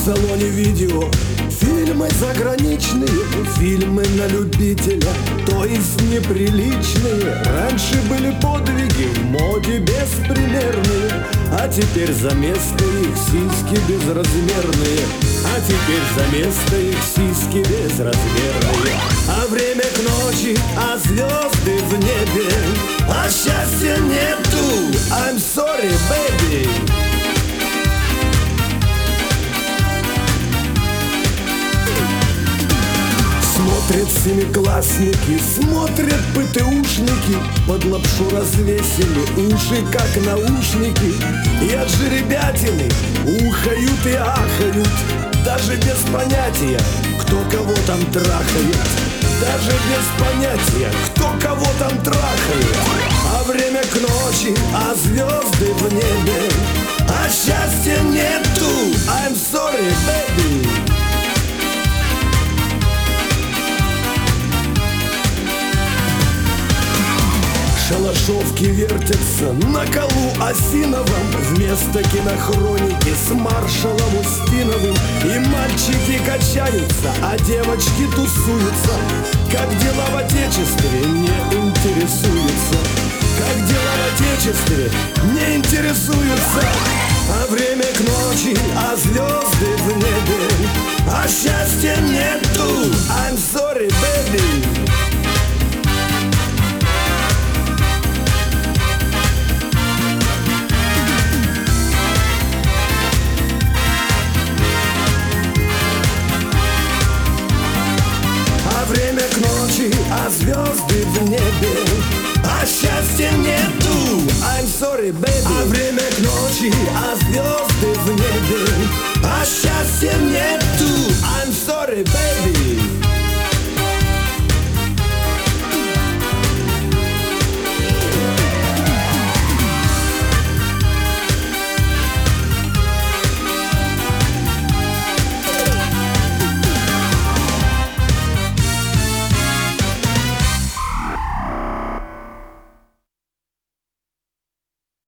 салоне видео. Фильмы заграничные, фильмы на любителя, то есть неприличные. Раньше были подвиги в моде беспримерные, а теперь за место их сиськи безразмерные. А теперь за место их сиськи безразмерные. А время к ночи, а звезды в небе, а счастья нету. I'm sorry, baby. Смотрят семиклассники, смотрят ПТУшники, под лапшу развесили уши, как наушники. И от жеребятины ухают и ахают, даже без понятия, кто кого там трахает. Даже без понятия, кто кого там трахает. А время к ночи, а звезды в небе, а счастья нету. I'm sorry, baby. Шалашовки вертятся на колу осиновом вместо кинохроники с маршалом Устиновым. И мальчики качаются, а девочки тусуются. Как дела в отечестве, не интересуются. Как дела в отечестве, не интересуются. А время к ночи, а звезды в небе, а счастья нету. I'm sorry, baby. Время к ночи, а звезды в небе, а счастья нету. I'm sorry, baby. А время к ночи, а звезды в небе, а счастья нету. I'm sorry, baby.